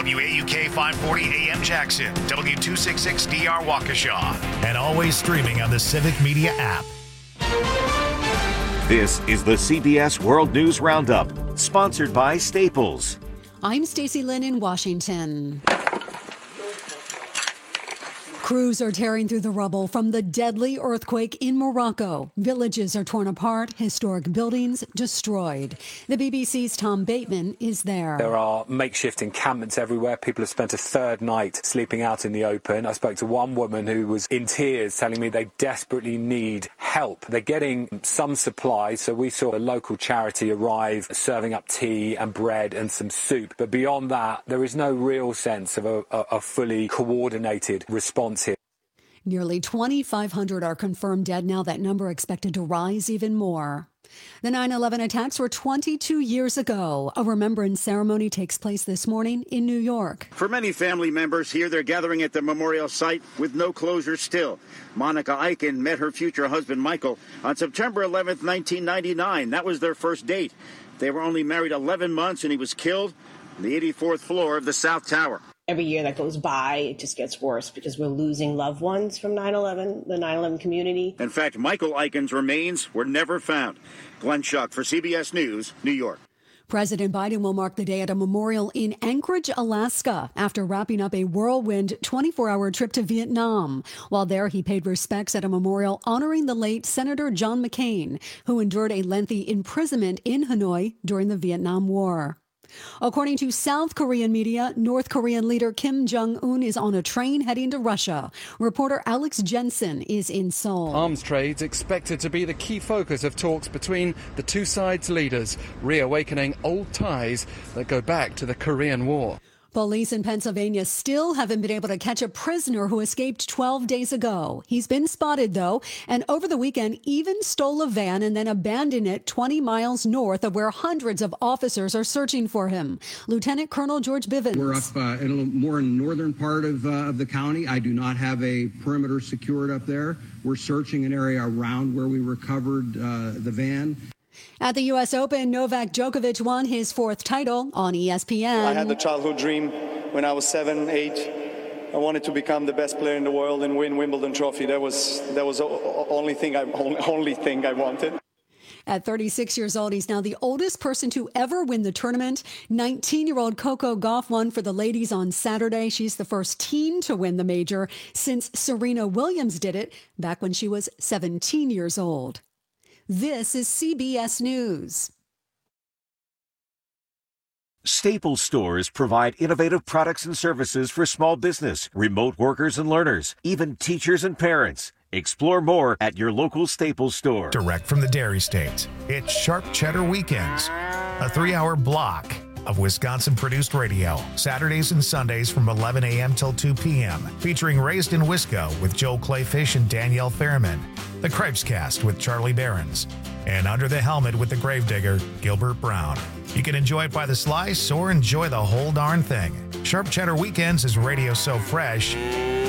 WAUK 540 AM Jackson, W266DR Waukesha, and always streaming on the Civic Media app. This is the CBS World News Roundup, sponsored by Staples. I'm Stacey Lynn in Washington. Crews are tearing through the rubble from the deadly earthquake in Morocco. Villages are torn apart, historic buildings destroyed. The BBC's Tom Bateman is there. There are makeshift encampments everywhere. People have spent a third night sleeping out in the open. I spoke to one woman who was in tears, telling me they desperately need help. They're getting some supplies, so we saw a local charity arrive serving up tea and bread and some soup. But beyond that, there is no real sense of a fully coordinated response here. Nearly 2,500 are confirmed dead now. That number expected to rise even more. The 9/11 attacks were 22 years ago. A remembrance ceremony takes place this morning in New York. For many family members here, they're gathering at the memorial site with no closure still. Monica Eichen met her future husband, Michael, on September 11th, 1999. That was their first date. They were only married 11 months, and he was killed on the 84th floor of the South Tower. Every year that goes by, it just gets worse because we're losing loved ones from 9/11, the 9/11 community. In fact, Michael Eichen's remains were never found. Glenn Schuck for CBS News, New York. President Biden will mark the day at a memorial in Anchorage, Alaska, after wrapping up a whirlwind 24-hour trip to Vietnam. While there, he paid respects at a memorial honoring the late Senator John McCain, who endured a lengthy imprisonment in Hanoi during the Vietnam War. According to South Korean media, North Korean leader Kim Jong-un is on a train heading to Russia. Reporter Alex Jensen is in Seoul. Arms trades expected to be the key focus of talks between the two sides' leaders, reawakening old ties that go back to the Korean War. Police in Pennsylvania still haven't been able to catch a prisoner who escaped 12 days ago. He's been spotted, though, and over the weekend even stole a van and then abandoned it 20 miles north of where hundreds of officers are searching for him. Lieutenant Colonel George Bivens. We're up in a little more northern part of the county. I do not have a perimeter secured up there. We're searching an area around where we recovered the van. At the U.S. Open, Novak Djokovic won his fourth title on ESPN. I had the childhood dream when I was 7, 8. I wanted to become the best player in the world and win Wimbledon trophy. That was the only thing I wanted. At 36 years old, he's now the oldest person to ever win the tournament. 19-year-old Coco Gauff won for the ladies on Saturday. She's the first teen to win the major since Serena Williams did it back when she was 17 years old. This is CBS News. Staples stores provide innovative products and services for small business, remote workers and learners, even teachers and parents. Explore more at your local Staples store. Direct from the Dairy State, it's Sharp Cheddar Weekends, a 3-hour block of Wisconsin-produced radio, Saturdays and Sundays from 11 a.m. till 2 p.m., featuring Raised in Wisco with Joel Clayfish and Danielle Fairman, The Cripescast with Charlie Behrens, and Under the Helmet with the Gravedigger, Gilbert Brown. You can enjoy it by the slice or enjoy the whole darn thing. Sharp Cheddar Weekends is radio so fresh,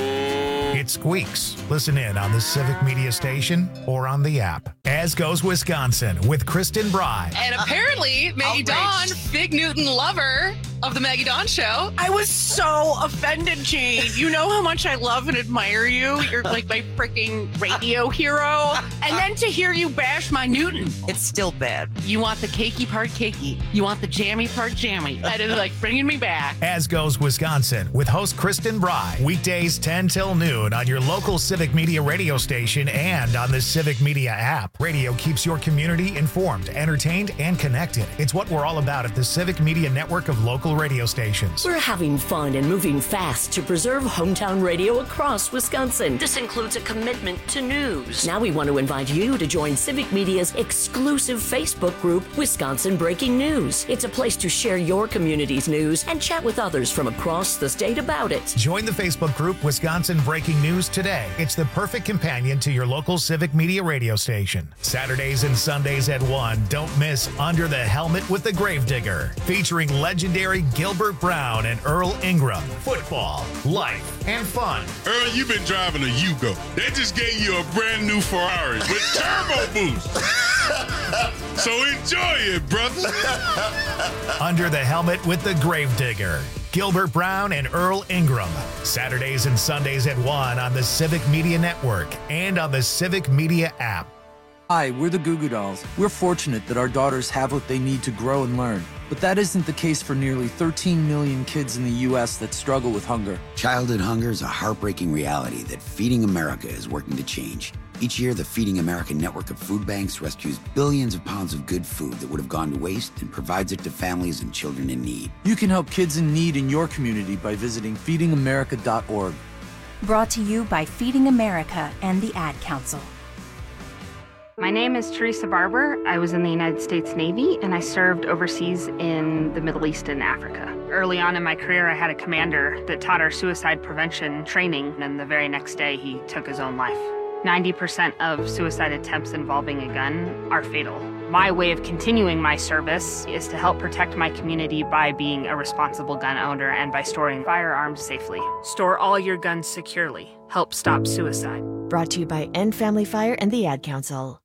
it squeaks. Listen in on the Civic Media Station or on the app. As Goes Wisconsin with Kristen Bry. And apparently, Maggie Dawn, Big Newton lover of the Maggie Dawn Show. I was so offended, Jane. You know how much I love and admire you. You're like my freaking radio hero. And then to hear you bash my Newton. It's still bad. You want the cakey part cakey. You want the jammy part jammy. That is like bringing me back. As Goes Wisconsin with host Kristen Bry. Weekdays 10 till noon on your local Civic Media radio station and on the Civic Media app. Radio keeps your community informed, entertained, and connected. It's what we're all about at the Civic Media network of local radio stations. We're having fun and moving fast to preserve hometown radio across Wisconsin. This includes a commitment to news. Now we want to invite you to join Civic Media's exclusive Facebook group, Wisconsin Breaking News. It's a place to share your community's news and chat with others from across the state about it. Join the Facebook group Wisconsin Breaking News today. It's the perfect companion to your local Civic Media radio station. Saturdays and Sundays at 1. Don't miss Under the Helmet with the Gravedigger, featuring legendary Gilbert Brown and Earl Ingram. Football, life, and fun. Earl, you've been driving a Yugo. They just gave you a brand new Ferrari with turbo boost. So enjoy it, brother. Under the Helmet with the Gravedigger. Gilbert Brown and Earl Ingram. Saturdays and Sundays at 1 on the Civic Media Network and on the Civic Media app. Hi, we're the Goo Goo Dolls. We're fortunate that our daughters have what they need to grow and learn. But that isn't the case for nearly 13 million kids in the U.S. that struggle with hunger. Childhood hunger is a heartbreaking reality that Feeding America is working to change. Each year, the Feeding America network of food banks rescues billions of pounds of good food that would have gone to waste and provides it to families and children in need. You can help kids in need in your community by visiting feedingamerica.org. Brought to you by Feeding America and the Ad Council. My name is Teresa Barber. I was in the United States Navy, and I served overseas in the Middle East and Africa. Early on in my career, I had a commander that taught our suicide prevention training, and the very next day, he took his own life. 90% of suicide attempts involving a gun are fatal. My way of continuing my service is to help protect my community by being a responsible gun owner and by storing firearms safely. Store all your guns securely. Help stop suicide. Brought to you by End Family Fire and the Ad Council.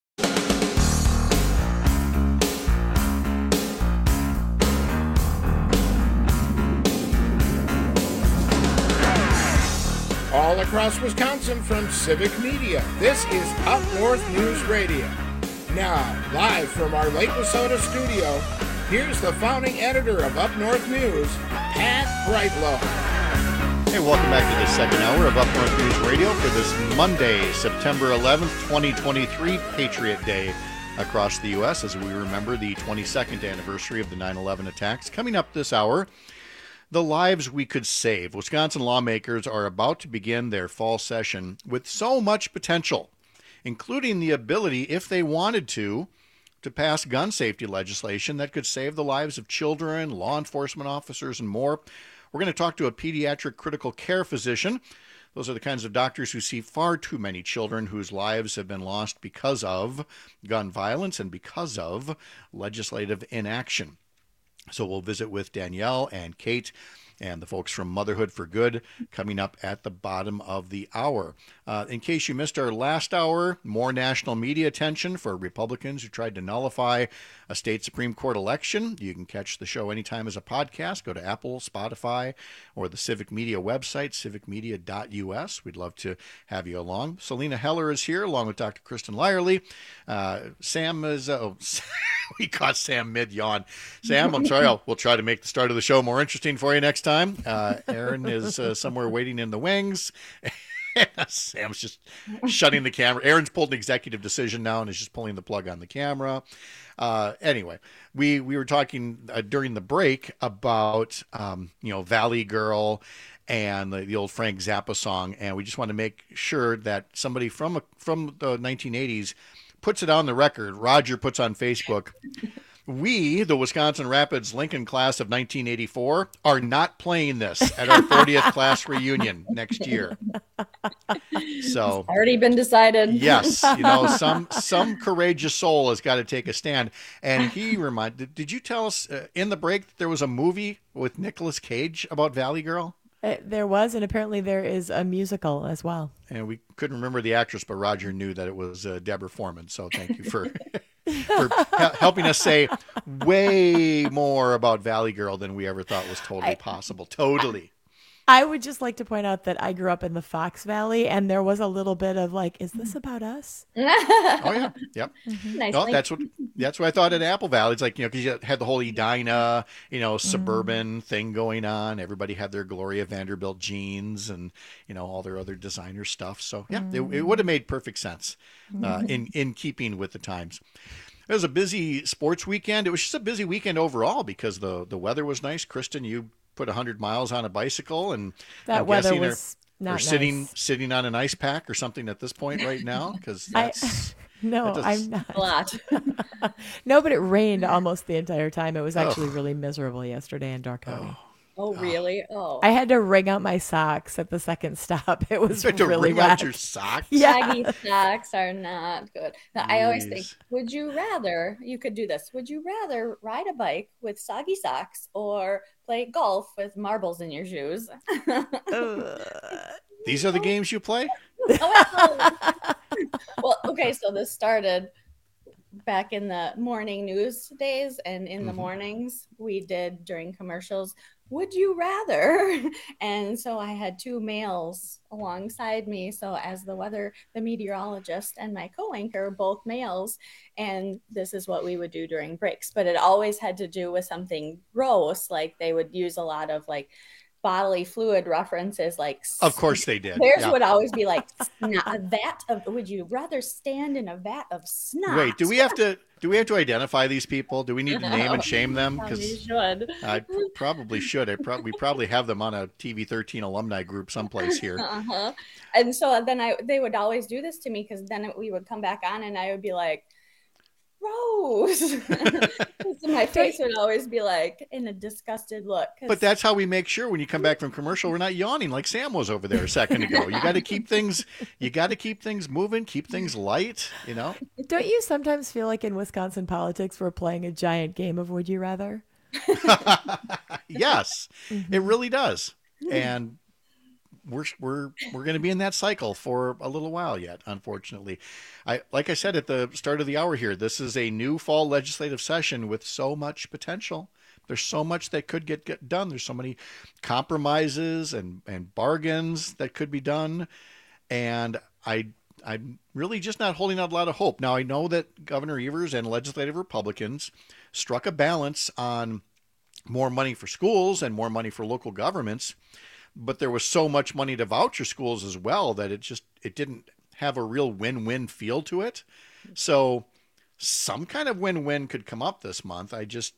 All across Wisconsin from Civic Media, this is Up North News Radio. Now, live from our Lake Wissota studio, here's the founding editor of Up North News, Pat Brightlow. Hey, welcome back to the second hour of Up North News Radio for this Monday, September 11th, 2023, Patriot Day across the U.S. as we remember the 22nd anniversary of the 9/11 attacks. Coming up this hour, the lives we could save. Wisconsin lawmakers are about to begin their fall session with so much potential, including the ability, if they wanted to pass gun safety legislation that could save the lives of children, law enforcement officers, and more. We're going to talk to a pediatric critical care physician. Those are the kinds of doctors who see far too many children whose lives have been lost because of gun violence and because of legislative inaction. So we'll visit with Danielle and Kate and the folks from Motherhood for Good coming up at the bottom of the hour. In case you missed our last hour, more national media attention for Republicans who tried to nullify a state Supreme Court election. You can catch the show anytime as a podcast. Go to Apple, Spotify, or the Civic Media website, civicmedia.us. We'd love to have you along. Selena Heller is here along with Dr. Kristen Lyerly. Sam is... we caught Sam mid-yawn. Sam, I'm sorry. We'll try to make the start of the show more interesting for you next time. Aaron is somewhere waiting in the wings. Sam's just shutting the camera. Aaron's pulled an executive decision now and is just pulling the plug on the camera. Anyway, we were talking during the break about, Valley Girl and the old Frank Zappa song. And we just want to make sure that somebody from the 1980s puts it on the record. Roger puts on Facebook, we, the Wisconsin Rapids Lincoln class of 1984, are not playing this at our 40th class reunion next year. So it's already been decided. Yes, some courageous soul has got to take a stand. And he reminded, did you tell us in the break that there was a movie with Nicolas Cage about Valley Girl? There was, and apparently there is a musical as well. And we couldn't remember the actress, but Roger knew that it was Deborah Foreman. So thank you for helping us say way more about Valley Girl than we ever thought was totally possible. Totally. I would just like to point out that I grew up in the Fox Valley, and there was a little bit of like, is this about us? Oh yeah, yep. Nice. No, that's what I thought at Apple Valley. It's like, because you had the whole Edina, suburban thing going on. Everybody had their Gloria Vanderbilt jeans and all their other designer stuff. So yeah, it would have made perfect sense in keeping with the times. It was a busy sports weekend. It was just a busy weekend overall because the weather was nice. Kristen, you put 100 miles on a bicycle, and that weather was not nice. Sitting on an ice pack or something at this point right now, because that's I'm not a lot. No, but it rained almost the entire time. It was actually really miserable yesterday in Door County. Oh, really? Oh, I had to wring out my socks at the second stop. It was really wring wet. Out your socks? Yeah. Saggy socks are not good. Now, I always think, you could do this. Would you rather ride a bike with soggy socks or play golf with marbles in your shoes? These are the games you play? Well, okay, so this started back in the morning news days, and in the mornings we did, during commercials, would you rather? And so I had two males alongside me. So as the meteorologist and my co-anchor, both males. And this is what we would do during breaks. But it always had to do with something gross. Like they would use a lot of like bodily fluid references, like of course they did. Theirs would always be like a vat of. Would you rather stand in a vat of snot? Wait, do we have to identify these people? Do we need to name and shame them? Because you should. I probably should. We probably have them on a TV 13 alumni group someplace here. And so then they would always do this to me, because then we would come back on and I would be like, Rose. So my face would always be like in a disgusted look. But that's how we make sure when you come back from commercial, we're not yawning like Sam was over there a second ago. You got to keep things moving, keep things light, you know? Don't you sometimes feel like in Wisconsin politics, we're playing a giant game of Would You Rather? Yes, it really does. And we're going to be in that cycle for a little while yet, unfortunately. Like I said at the start of the hour here, this is a new fall legislative session with so much potential. There's so much that could get done. There's so many compromises and bargains that could be done. And I'm really just not holding out a lot of hope. Now, I know that Governor Evers and legislative Republicans struck a balance on more money for schools and more money for local governments. But there was so much money to voucher schools as well that it didn't have a real win-win feel to it. So some kind of win-win could come up this month. I just,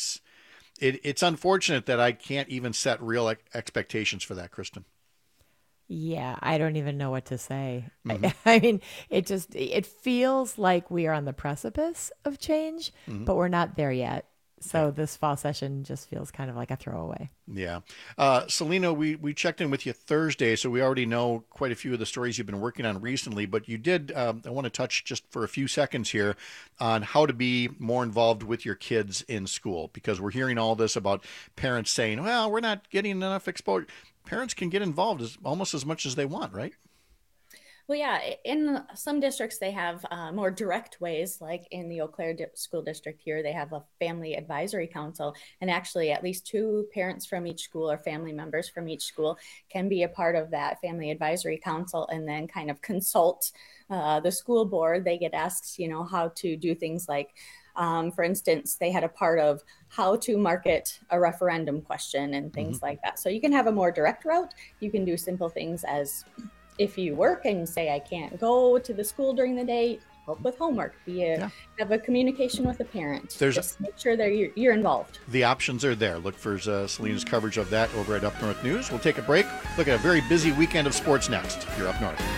it's unfortunate that I can't even set real expectations for that, Kristen. Yeah, I don't even know what to say. Mm-hmm. I mean, it feels like we are on the precipice of change, but we're not there yet. So this fall session just feels kind of like a throwaway. Yeah. Selena, we checked in with you Thursday, so we already know quite a few of the stories you've been working on recently, but you did, I want to touch just for a few seconds here on how to be more involved with your kids in school, because we're hearing all this about parents saying, well, we're not getting enough exposure. Parents can get involved almost as much as they want, right? Well, yeah, in some districts, they have more direct ways, like in the Eau Claire School District here, they have a family advisory council, and actually at least two parents from each school or family members from each school can be a part of that family advisory council and then kind of consult the school board. They get asked, how to do things like, for instance, they had a part of how to market a referendum question and things like that. So you can have a more direct route. You can do simple things as, if you work and say, I can't go to the school during the day, help with homework, have a communication with a parent. Just make sure that you're involved. The options are there. Look for Selena's coverage of that over at Up North News. We'll take a break. Look at a very busy weekend of sports next. You're Up North.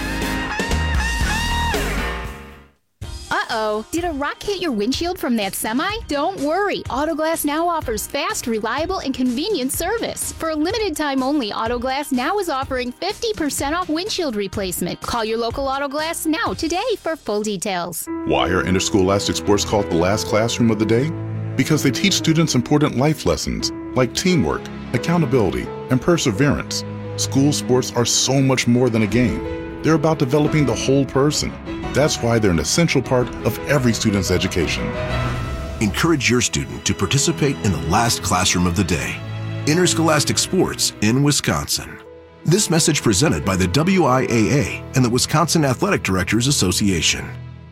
Uh-oh, did a rock hit your windshield from that semi? Don't worry, Autoglass Now offers fast, reliable, and convenient service. For a limited time only, Autoglass Now is offering 50% off windshield replacement. Call your local Autoglass Now today for full details. Why are interscholastic sports called the last classroom of the day? Because they teach students important life lessons like teamwork, accountability, and perseverance. School sports are so much more than a game. They're about developing the whole person. That's why they're an essential part of every student's education. Encourage your student to participate in the last classroom of the day. Interscholastic sports in Wisconsin. This message presented by the WIAA and the Wisconsin Athletic Directors Association.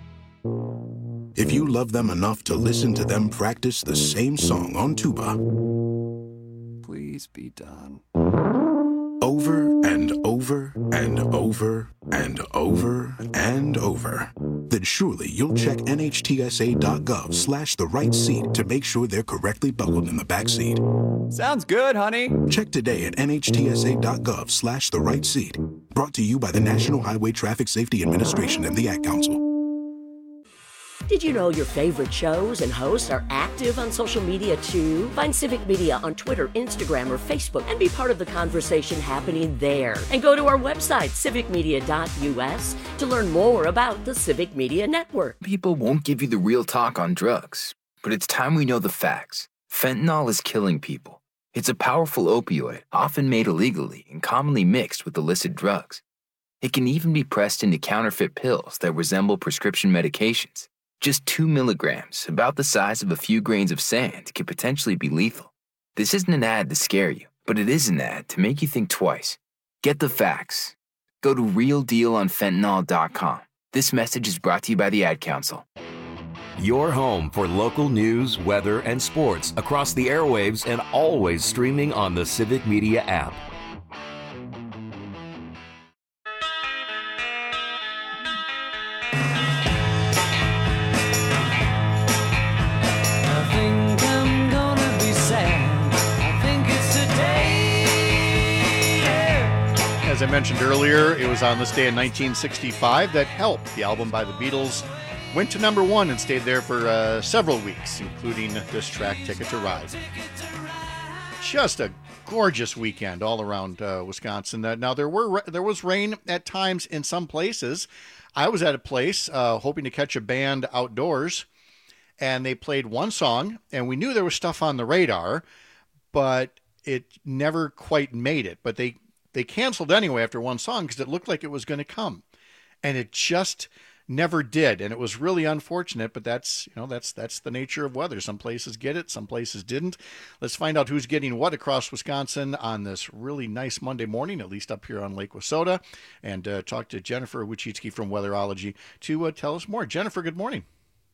If you love them enough to listen to them practice the same song on tuba, please be done. Over and over and over and over and over, then surely you'll check NHTSA.gov/the right seat to make sure they're correctly buckled in the back seat. Sounds good, honey. Check today at NHTSA.gov/the right seat. Brought to you by the National Highway Traffic Safety Administration and the Ad Council. Did you know your favorite shows and hosts are active on social media too? Find Civic Media on Twitter, Instagram, or Facebook and be part of the conversation happening there. And go to our website, civicmedia.us, to learn more about the Civic Media Network. People won't give you the real talk on drugs, but it's time we know the facts. Fentanyl is killing people. It's a powerful opioid, often made illegally and commonly mixed with illicit drugs. It can even be pressed into counterfeit pills that resemble prescription medications. Just 2 milligrams, about the size of a few grains of sand, can potentially be lethal. This isn't an ad to scare you, but it is an ad to make you think twice. Get the facts. Go to realdealonfentanyl.com. This message is brought to you by the Ad Council. Your home for local news, weather, and sports across the airwaves and always streaming on the Civic Media app. I think I'm gonna be sad. I think it's today. Yeah. As I mentioned earlier, it was on this day in 1965 that Help, the album by the Beatles, went to number 1 and stayed there for several weeks, including this track, Ticket to Ride. Just a gorgeous weekend all around Wisconsin. Now, there was rain at times in some places. I was at a place hoping to catch a band outdoors, and they played one song, and we knew there was stuff on the radar, but it never quite made it. But they canceled anyway after one song because it looked like it was going to come, and it just never did. And it was really unfortunate, but that's the nature of weather. Some places get it, some places didn't. Let's find out who's getting what across Wisconsin on this really nice Monday morning, at least up here on Lake Wissota, and talk to Jennifer Wojcicki from Weatherology to tell us more. Jennifer, good morning.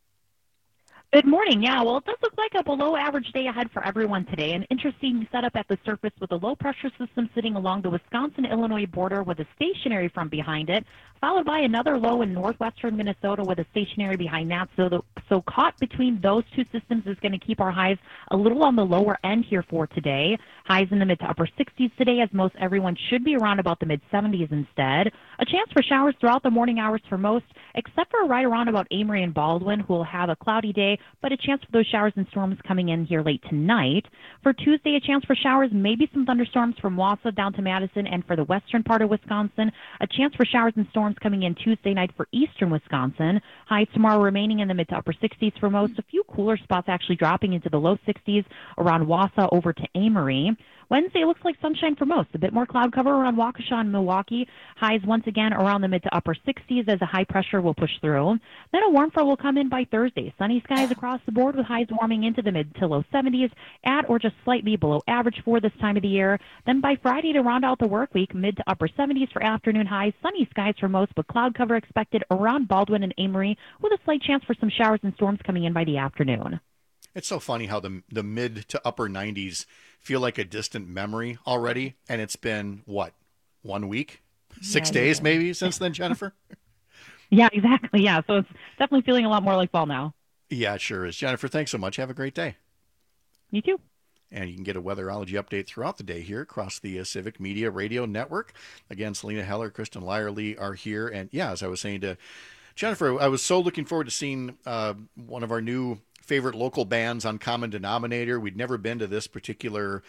Good morning. Yeah, well, it does look like a below average day ahead for everyone today. An interesting setup at the surface with a low pressure system sitting along the Wisconsin-Illinois border with a stationary front behind it, followed by another low in northwestern Minnesota with a stationary behind that. So caught between those two systems is going to keep our highs a little on the lower end here for today. Highs in the mid to upper 60s today, as most everyone should be around about the mid 70s instead. A chance for showers throughout the morning hours for most, except for right around about Amory and Baldwin, who will have a cloudy day, but a chance for those showers and storms coming in here late tonight. For Tuesday, a chance for showers, maybe some thunderstorms from Wausau down to Madison, and for the western part of Wisconsin, a chance for showers and storms coming in Tuesday night for eastern Wisconsin. Highs tomorrow remaining in the mid to upper 60s for most, a few cooler spots actually dropping into the low 60s around Wausau over to Amory. Wednesday looks like sunshine for most. A bit more cloud cover around Waukesha and Milwaukee. Highs once again around the mid to upper 60s as a high pressure will push through. Then a warm front will come in by Thursday. Sunny skies across the board with highs warming into the mid to low 70s at or just slightly below average for this time of the year. Then by Friday to round out the work week, mid to upper 70s for afternoon highs. Sunny skies for most, but cloud cover expected around Baldwin and Amory with a slight chance for some showers and storms coming in by the afternoon. It's so funny how the mid to upper 90s feel like a distant memory already, and it's been, what, 1 week? 6 days maybe since then, Jennifer? Yeah, exactly. Yeah, so it's definitely feeling a lot more like fall now. Yeah, it sure is. Jennifer, thanks so much. Have a great day. You too. And you can get a weatherology update throughout the day here across the Civic Media Radio Network. Again, Selena Heller, Kristen Lyerly are here. And yeah, as I was saying to Jennifer, I was so looking forward to seeing one of our new favorite local bands on Common Denominator. We'd never been to this particular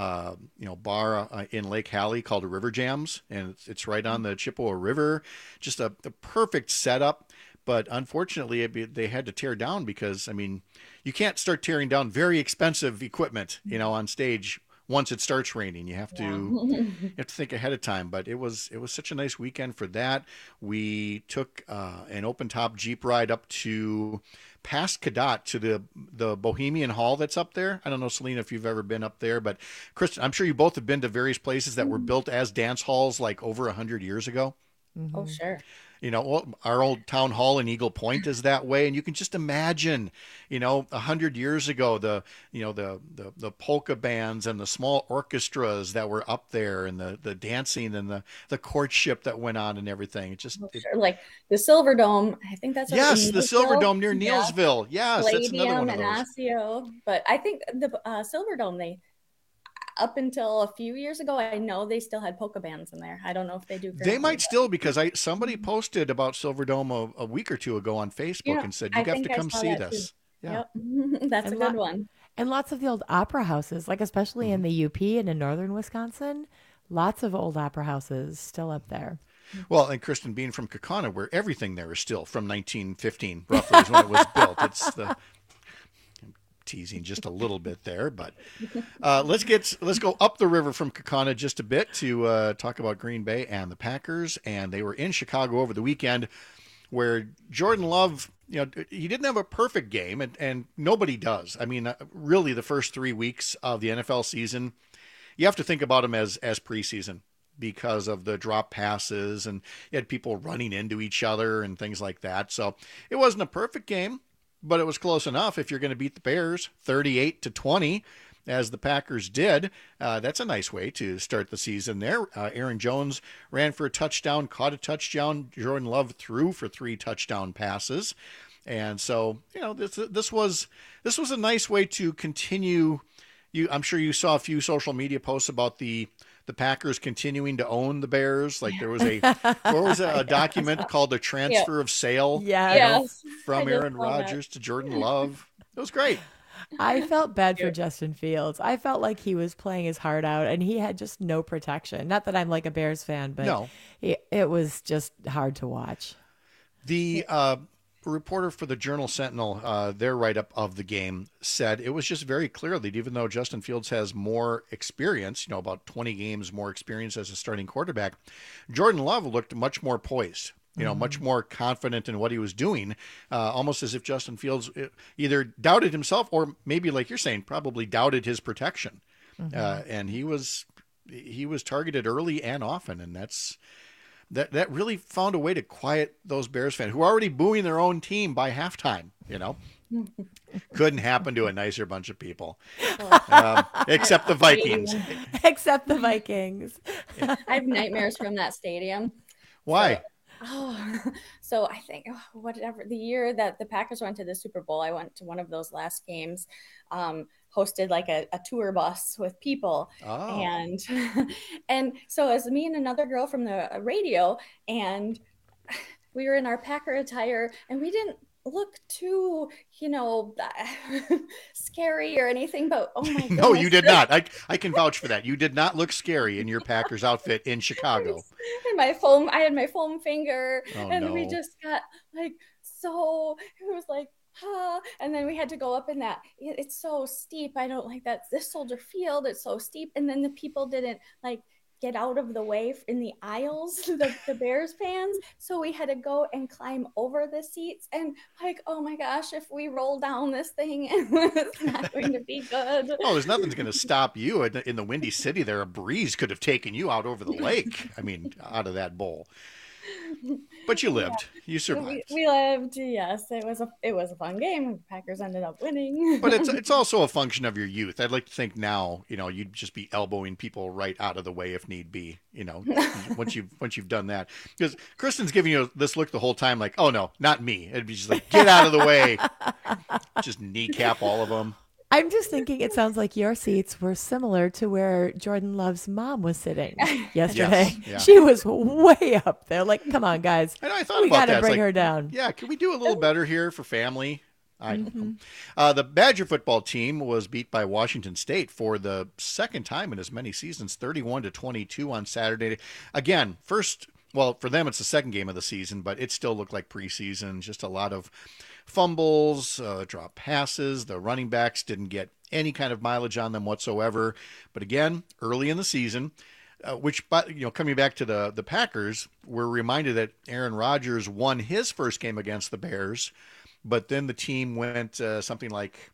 bar in Lake Hallie called River Jams, and it's right on the Chippewa River. Just a perfect setup, but unfortunately they had to tear down because, I mean, you can't start tearing down very expensive equipment, on stage once it starts raining. You have to think ahead of time. But it was such a nice weekend for that. We took an open top Jeep ride up to past Cadott to the Bohemian Hall that's up there. I don't know, Selena, if you've ever been up there, but Kristen, I'm sure you both have been to various places that were built as dance halls like over 100 years ago. Oh, sure. Our old town hall in Eagle Point is that way. And you can just imagine, 100 years ago, the polka bands and the small orchestras that were up there and the dancing and the courtship that went on and everything. Sure. Like the Silver Dome, I think that's yes, the Silver Dome near Neillsville. Yes, Palladium, that's another one of those. And Osseo. But I think the Silver Dome, up until a few years ago, I know they still had polka bands in there. I don't know if they do. They might still, because somebody posted about Silver Dome a week or two ago on Facebook and said, you have to come see this. Yeah. Yep. That's a good one. And lots of the old opera houses, like especially in the UP and in northern Wisconsin, lots of old opera houses still up there. Well, and Kristen, being from Kaukauna, where everything there is still from 1915, roughly, is when it was built. It's teasing just a little bit there, but let's go up the river from Kaukauna just a bit to talk about Green Bay and the Packers. And they were in Chicago over the weekend where Jordan Love, you know, he didn't have a perfect game, and nobody does. I mean, really, the first 3 weeks of the NFL season, you have to think about them as preseason because of the drop passes, and you had people running into each other and things like that. So it wasn't a perfect game, but it was close enough. If you're going to beat the Bears 38-20, as the Packers did, that's a nice way to start the season there. Aaron Jones ran for a touchdown, caught a touchdown. Jordan Love threw for 3 touchdown passes. And so, you know, this was a nice way to continue. I'm sure you saw a few social media posts about the Packers continuing to own the Bears. Like there was a document called The Transfer of Sale from Aaron Rodgers to Jordan Love. It was great. I felt bad for Justin Fields. I felt like he was playing his heart out and he had just no protection. Not that I'm like a Bears fan, but it was just hard to watch. The reporter for the Journal-Sentinel, their write-up of the game said it was just very clear that even though Justin Fields has more experience, you know, about 20 games more experience as a starting quarterback, Jordan Love looked much more poised. You know, much more confident in what he was doing, almost as if Justin Fields either doubted himself or maybe, like you're saying, probably doubted his protection. And he was targeted early and often, and that really found a way to quiet those Bears fans who were already booing their own team by halftime. You know, couldn't happen to a nicer bunch of people, except the Vikings. Except the Vikings. I have nightmares from that stadium. Why? So I think whatever the year that the Packers went to the Super Bowl, I went to one of those last games, hosted like a tour bus with people. And so as me and another girl from the radio, and we were in our Packer attire, and we didn't look too, you know, scary or anything, but oh my goodness. No, you did not. I can vouch for that. You did not look scary in your Packers outfit in Chicago. And I had my foam finger, we just got like, so it was like, and then we had to go up in that. It's so steep. I don't like that. This Soldier Field, it's so steep. And then the people didn't like get out of the way in the aisles, the Bears fans. So we had to go and climb over the seats, and like, oh my gosh, if we roll down this thing, it's not going to be good. Oh, there's nothing's going to stop you in the Windy City there. A breeze could have taken you out over the lake. I mean, out of that bowl. But you lived. Yeah. You survived. We lived. Yes, it was a fun game. The Packers ended up winning. But it's also a function of your youth. I'd like to think now, you know, you'd just be elbowing people right out of the way if need be. You know, once you've done that, because Kristen's giving you this look the whole time, like, oh no, not me. It'd be just like, get out of the way. Just kneecap all of them. I'm just thinking it sounds like your seats were similar to where Jordan Love's mom was sitting yesterday. Yes, yeah. She was way up there. Like, come on, guys. And I thought we about got to that. bring her down. Yeah, can we do a little better here for family? I don't know. The Badger football team was beat by Washington State for the second time in as many seasons, 31-22 on Saturday. Again, for them it's the second game of the season, but it still looked like preseason. Just a lot of fumbles, drop passes. The running backs didn't get any kind of mileage on them whatsoever. But again, early in the season, coming back to the Packers, we're reminded that Aaron Rodgers won his first game against the Bears, but then the team went something like,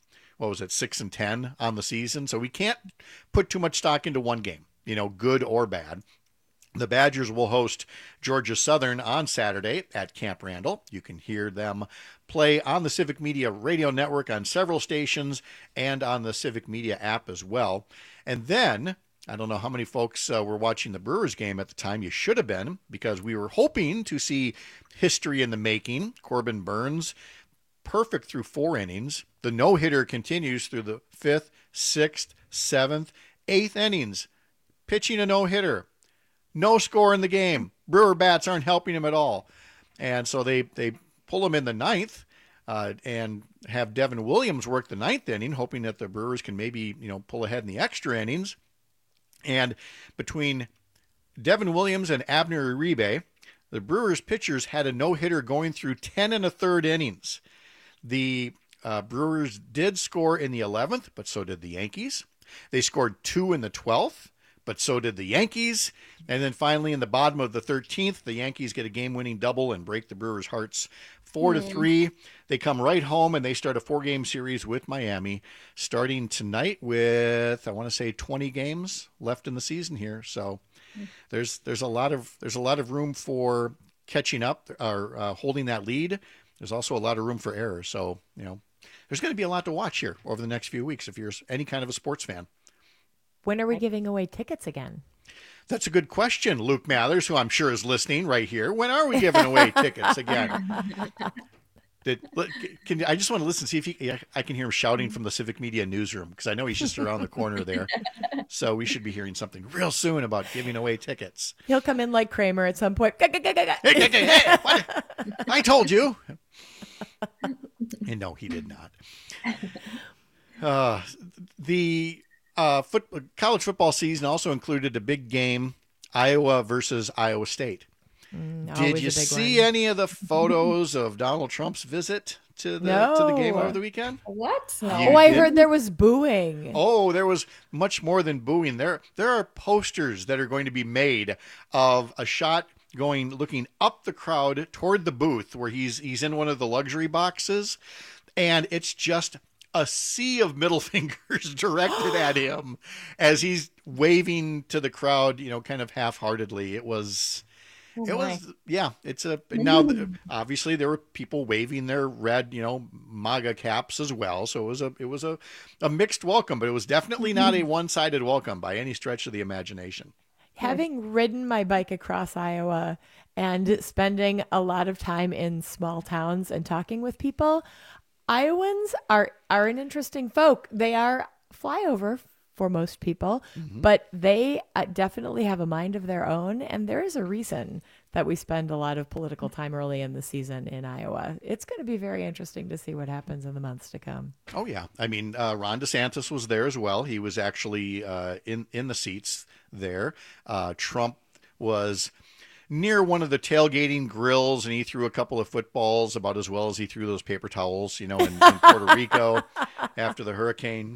6-10 on the season. So we can't put too much stock into one game, you know, good or bad. The Badgers will host Georgia Southern on Saturday at Camp Randall. You can hear them play on the Civic Media Radio Network on several stations and on the Civic Media app as well. And then, I don't know how many folks were watching the Brewers game at the time. You should have been, because we were hoping to see history in the making. Corbin Burns, perfect through 4 innings. The no-hitter continues through the 5th, 6th, 7th, 8th innings, pitching a no-hitter. No score in the game. Brewer bats aren't helping him at all. And so they pull him in the 9th and have Devin Williams work the 9th inning, hoping that the Brewers can maybe, you know, pull ahead in the extra innings. And between Devin Williams and Abner Uribe, the Brewers pitchers had a no-hitter going through 10 1/3 innings. The Brewers did score in the 11th, but so did the Yankees. They scored 2 in the 12th. but so did the Yankees. And then finally, in the bottom of the 13th, the Yankees get a game-winning double and break the Brewers' hearts 4-3. They come right home, and they start a 4-game series with Miami, starting tonight with, I want to say, 20 games left in the season here. So there's a lot of room for catching up or holding that lead. There's also a lot of room for error. So, there's going to be a lot to watch here over the next few weeks if you're any kind of a sports fan. When are we giving away tickets again? That's a good question, Luke Mathers, who I'm sure is listening right here. When are we giving away tickets again? I just want to listen, see if I can hear him shouting from the Civic Media newsroom, because I know he's just around the corner there. So we should be hearing something real soon about giving away tickets. He'll come in like Kramer at some point. Hey, I told you. And no, he did not. The college football season also included a big game, Iowa versus Iowa State. Did you see any of the photos of Donald Trump's visit to the game over the weekend? What? No. I heard there was booing. Oh, there was much more than booing. There are posters that are going to be made of a shot looking up the crowd toward the booth where he's in one of the luxury boxes, and it's just a sea of middle fingers directed at him as he's waving to the crowd, kind of half-heartedly. Now obviously there were people waving their red, MAGA caps as well. So it was a mixed welcome, but it was definitely not a one-sided welcome by any stretch of the imagination. Having ridden my bike across Iowa and spending a lot of time in small towns and talking with people, Iowans are an interesting folk. They are flyover for most people, but they definitely have a mind of their own. And there is a reason that we spend a lot of political time early in the season in Iowa. It's going to be very interesting to see what happens in the months to come. Oh, yeah. I mean, Ron DeSantis was there as well. He was actually in the seats there. Trump was near one of the tailgating grills, and he threw a couple of footballs about as well as he threw those paper towels, in Puerto Rico after the hurricane.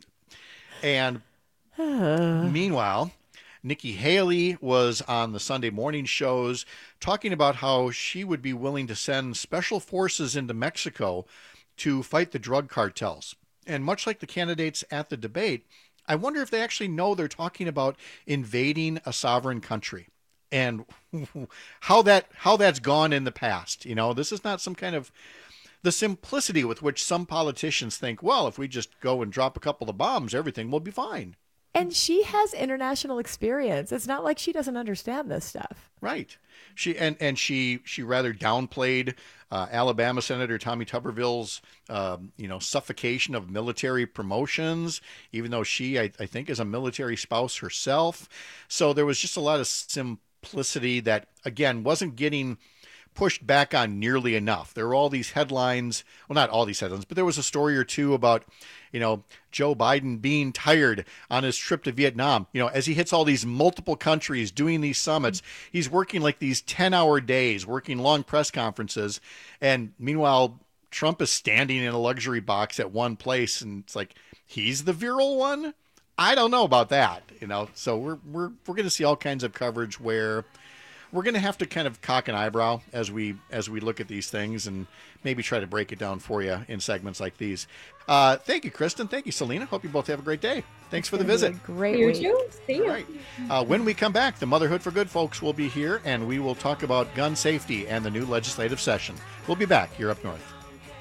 And meanwhile, Nikki Haley was on the Sunday morning shows talking about how she would be willing to send special forces into Mexico to fight the drug cartels. And much like the candidates at the debate, I wonder if they actually know they're talking about invading a sovereign country and how that's gone in the past. This is not some kind of the simplicity with which some politicians think, well, if we just go and drop a couple of bombs, everything will be fine. And she has international experience. It's not like she doesn't understand this stuff. Right. She rather downplayed Alabama Senator Tommy Tuberville's suffocation of military promotions, even though she, I think, is a military spouse herself. So there was just a lot of simplicity that, again, wasn't getting pushed back on nearly enough. There were all these headlines, well, not all these headlines, but there was a story or two about, Joe Biden being tired on his trip to Vietnam. As he hits all these multiple countries doing these summits, he's working like these 10-hour days, working long press conferences. And meanwhile, Trump is standing in a luxury box at one place, and it's like, he's the virile one? I don't know about that, So we're going to see all kinds of coverage where we're going to have to kind of cock an eyebrow as we look at these things and maybe try to break it down for you in segments like these. Thank you, Kristen. Thank you, Selena. Hope you both have a great day. Thanks for the visit. Great you week. Too. See you. Right. When we come back, the Motherhood for Good folks will be here, and we will talk about gun safety and the new legislative session. We'll be back here up north.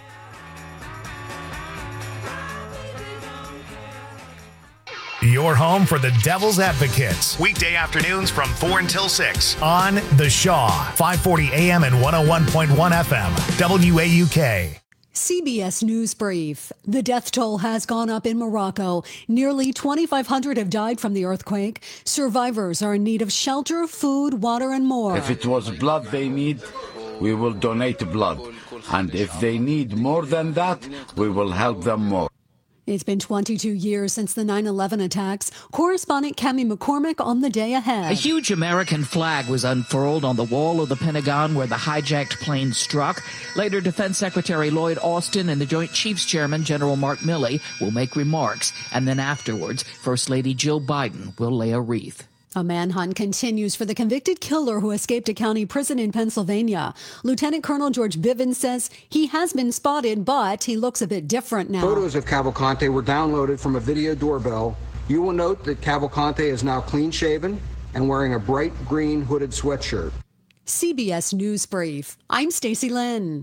Your home for the Devil's Advocates. Weekday afternoons from 4 until 6 on The Shaw, 540 AM and 101.1 FM, WAUK. CBS News Brief. The death toll has gone up in Morocco. Nearly 2,500 have died from the earthquake. Survivors are in need of shelter, food, water, and more. If it was blood they need, we will donate blood. And if they need more than that, we will help them more. It's been 22 years since the 9/11 attacks. Correspondent Cami McCormick on the day ahead. A huge American flag was unfurled on the wall of the Pentagon where the hijacked plane struck. Later, Defense Secretary Lloyd Austin and the Joint Chiefs Chairman, General Mark Milley, will make remarks. And then afterwards, First Lady Jill Biden will lay a wreath. A manhunt continues for the convicted killer who escaped a county prison in Pennsylvania. Lieutenant Colonel George Bivens says he has been spotted, but he looks a bit different now. Photos of Cavalcante were downloaded from a video doorbell. You will note that Cavalcante is now clean-shaven and wearing a bright green hooded sweatshirt. CBS News Brief. I'm Stacey Lynn.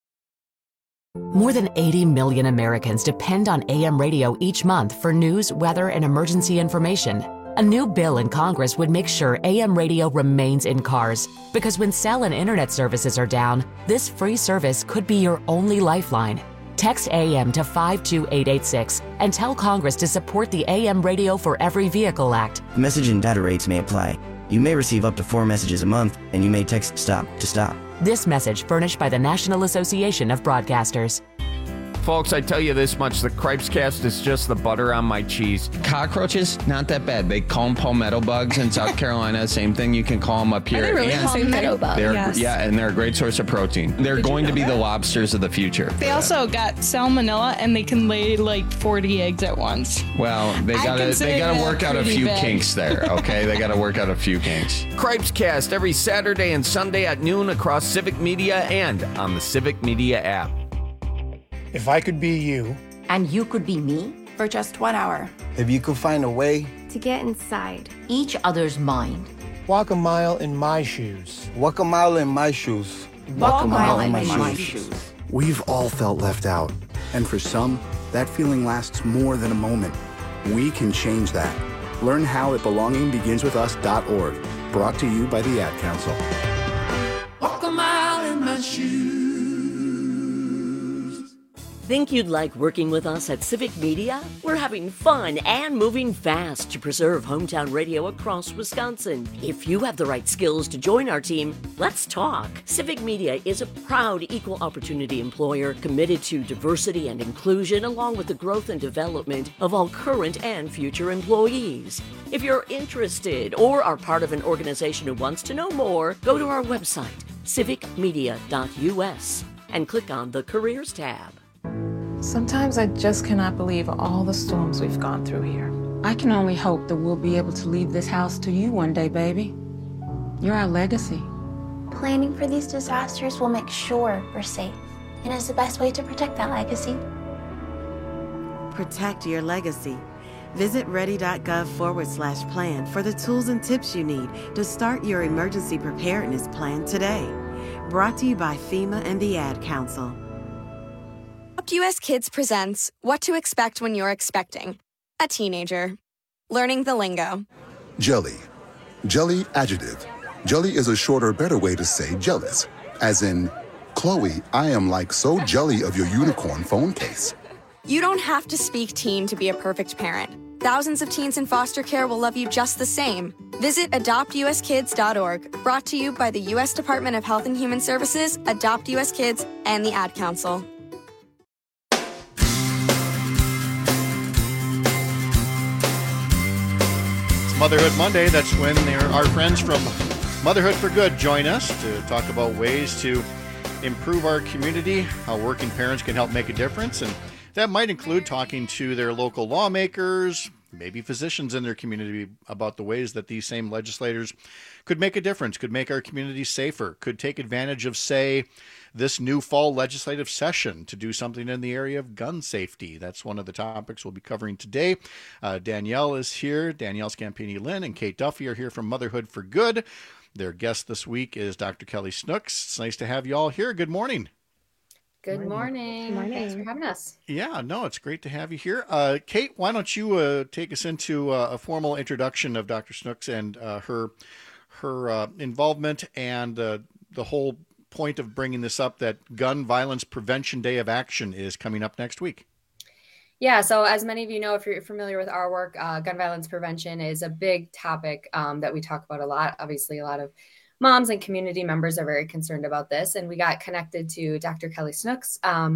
More than 80 million Americans depend on AM radio each month for news, weather, and emergency information. A new bill in Congress would make sure AM radio remains in cars, because when cell and internet services are down, this free service could be your only lifeline. Text AM to 52886 and tell Congress to support the AM Radio for Every Vehicle Act. Message and data rates may apply. You may receive up to 4 messages a month, and you may text STOP to stop. This message furnished by the National Association of Broadcasters. Folks, I tell you this much, the Cripescast is just the butter on my cheese. Cockroaches, not that bad. They call them palmetto bugs in South Carolina. Same thing, you can call them up here. Are they really palmetto bugs? Yes. Yeah, and they're a great source of protein. They're going to be the lobsters of the future. They also got salmonella, and they can lay like 40 eggs at once. Well, they gotta work out a few kinks there, okay? They gotta work out a few kinks. Cripescast every Saturday and Sunday at noon across Civic Media and on the Civic Media app. If I could be you. And you could be me. For just 1 hour. If you could find a way. To get inside each other's mind. Walk a mile in my shoes. Walk a mile in my shoes. Walk a mile in my shoes. We've all felt left out. And for some, that feeling lasts more than a moment. We can change that. Learn how at belongingbeginswithus.org. Brought to you by the Ad Council. Walk a mile in my shoes. Think you'd like working with us at Civic Media? We're having fun and moving fast to preserve hometown radio across Wisconsin. If you have the right skills to join our team, let's talk. Civic Media is a proud equal opportunity employer committed to diversity and inclusion, along with the growth and development of all current and future employees. If you're interested or are part of an organization who wants to know more, go to our website, civicmedia.us, and click on the Careers tab. Sometimes I just cannot believe all the storms we've gone through here. I can only hope that we'll be able to leave this house to you one day, baby. You're our legacy. Planning for these disasters will make sure we're safe, and is the best way to protect that legacy. Protect your legacy. Visit ready.gov/plan for the tools and tips you need to start your emergency preparedness plan today. Brought to you by FEMA and the Ad Council. US Kids presents What to Expect When You're Expecting a Teenager. Learning the lingo. Jelly. Jelly adjective. Jelly is a shorter, better way to say jealous. As in, Chloe, I am like so jelly of your unicorn phone case. You don't have to speak teen to be a perfect parent. Thousands of teens in foster care will love you just the same. Visit adoptuskids.org. Brought to you by the U.S. Department of Health and Human Services, Adopt US Kids, and the Ad Council. Motherhood Monday. That's when our friends from Motherhood for Good join us to talk about ways to improve our community, how working parents can help make a difference. And that might include talking to their local lawmakers, maybe physicians in their community about the ways that these same legislators could make a difference, could make our community safer, could take advantage of, say, this new fall legislative session to do something in the area of gun safety. That's one of the topics we'll be covering today. Danielle is here. Danielle Scampini-Lynn and Kate Duffy are here from Motherhood for Good. Their guest this week is Dr. Kelly Snooks. It's nice to have you all here. Good morning. Good morning. Good morning. Thanks for having us. Yeah, no, it's great to have you here. Kate, why don't you take us into a formal introduction of Dr. Snooks and her involvement and the whole point of bringing this up, that Gun Violence Prevention Day of Action is coming up next week. Yeah, so as many of you know, if you're familiar with our work, gun violence prevention is a big topic that we talk about a lot. Obviously, a lot of moms and community members are very concerned about this, and we got connected to Dr. Kelly Snooks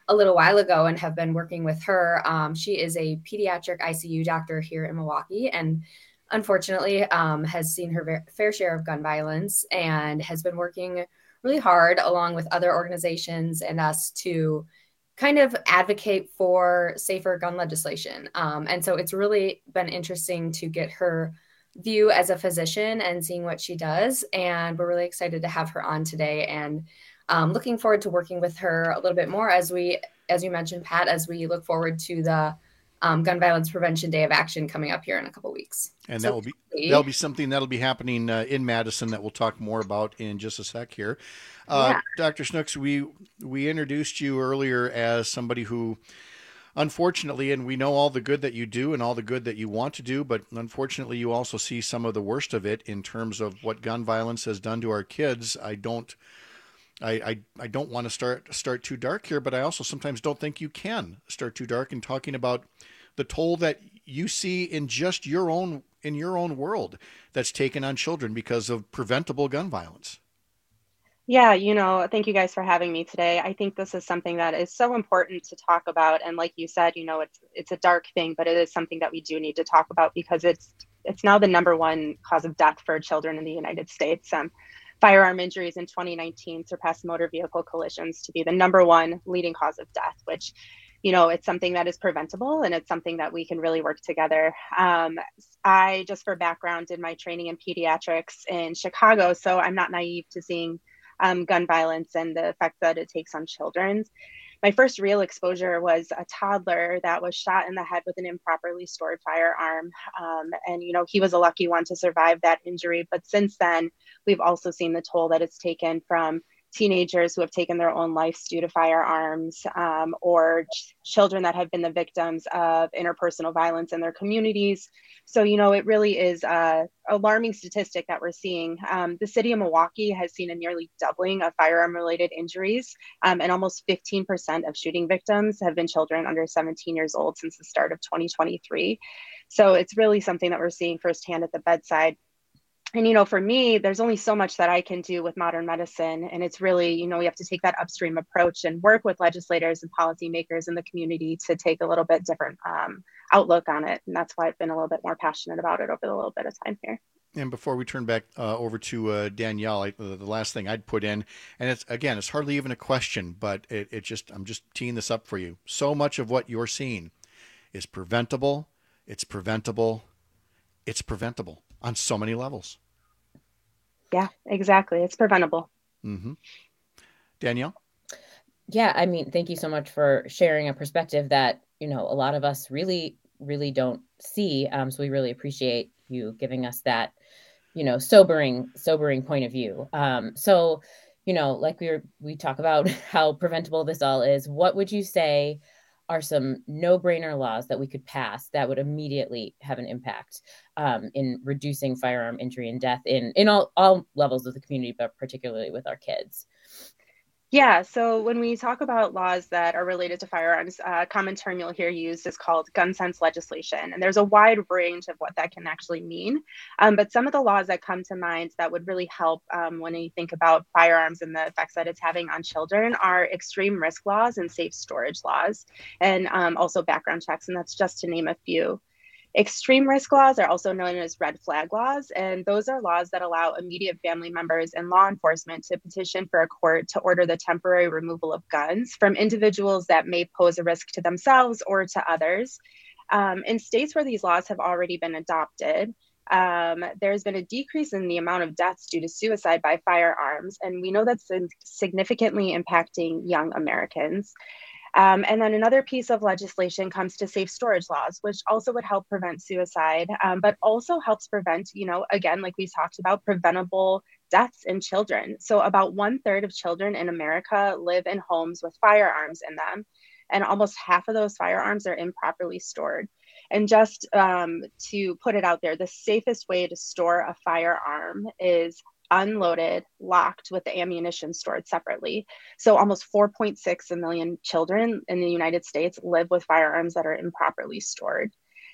a little while ago and have been working with her. She is a pediatric ICU doctor here in Milwaukee, and unfortunately has seen her fair share of gun violence and has been working really hard along with other organizations and us to kind of advocate for safer gun legislation. And so it's really been interesting to get her view as a physician and seeing what she does. And we're really excited to have her on today, and looking forward to working with her a little bit more as you mentioned, Pat, as we look forward to the Gun Violence Prevention Day of Action coming up here in a couple weeks. And that'll be something that'll be happening in Madison that we'll talk more about in just a sec here. Dr. Snooks, we introduced you earlier as somebody who, unfortunately, and we know all the good that you do and all the good that you want to do, but unfortunately you also see some of the worst of it in terms of what gun violence has done to our kids. I don't want to start too dark here, but I also sometimes don't think you can start too dark in talking about the toll that you see in just your own world that's taken on children because of preventable gun violence. Yeah, thank you guys for having me today. I think this is something that is so important to talk about. And like you said, it's a dark thing, but it is something that we do need to talk about because it's now the number one cause of death for children in the United States. Firearm injuries in 2019 surpassed motor vehicle collisions to be the number one leading cause of death, which, it's something that is preventable and it's something that we can really work together. I, just for background, did my training in pediatrics in Chicago, so I'm not naive to seeing gun violence and the effect that it takes on children. My first real exposure was a toddler that was shot in the head with an improperly stored firearm. And he was a lucky one to survive that injury. But since then, we've also seen the toll that it's taken from teenagers who have taken their own lives due to firearms, or children that have been the victims of interpersonal violence in their communities. So, it really is an alarming statistic that we're seeing. The city of Milwaukee has seen a nearly doubling of firearm-related injuries, and almost 15% of shooting victims have been children under 17 years old since the start of 2023. So it's really something that we're seeing firsthand at the bedside. And, for me, there's only so much that I can do with modern medicine. And it's really, we have to take that upstream approach and work with legislators and policymakers in the community to take a little bit different outlook on it. And that's why I've been a little bit more passionate about it over the little bit of time here. And before we turn back over to Danielle, the last thing I'd put in, and it's hardly even a question, but I'm just teeing this up for you. So much of what you're seeing is preventable. It's preventable. It's preventable on so many levels. Yeah, exactly. It's preventable. Mm-hmm. Danielle? Yeah, thank you so much for sharing a perspective that, a lot of us really, really don't see. So we really appreciate you giving us that, sobering point of view. So, like we talk about how preventable this all is, what would you say are some no-brainer laws that we could pass that would immediately have an impact in reducing firearm injury and death in all levels of the community, but particularly with our kids? Yeah, so when we talk about laws that are related to firearms, a common term you'll hear used is called gun sense legislation. And there's a wide range of what that can actually mean. But some of the laws that come to mind that would really help when you think about firearms and the effects that it's having on children are extreme risk laws and safe storage laws, and also background checks. And that's just to name a few. Extreme risk laws are also known as red flag laws, and those are laws that allow immediate family members and law enforcement to petition for a court to order the temporary removal of guns from individuals that may pose a risk to themselves or to others. In states where these laws have already been adopted, there's been a decrease in the amount of deaths due to suicide by firearms, and we know that's significantly impacting young Americans. And then another piece of legislation comes to safe storage laws, which also would help prevent suicide, but also helps prevent, again, like we talked about, preventable deaths in children. So about 1/3 of children in America live in homes with firearms in them, and almost half of those firearms are improperly stored. And just to put it out there, the safest way to store a firearm is unloaded, locked, with the ammunition stored separately. So almost 4.6 million children in the United States live with firearms that are improperly stored.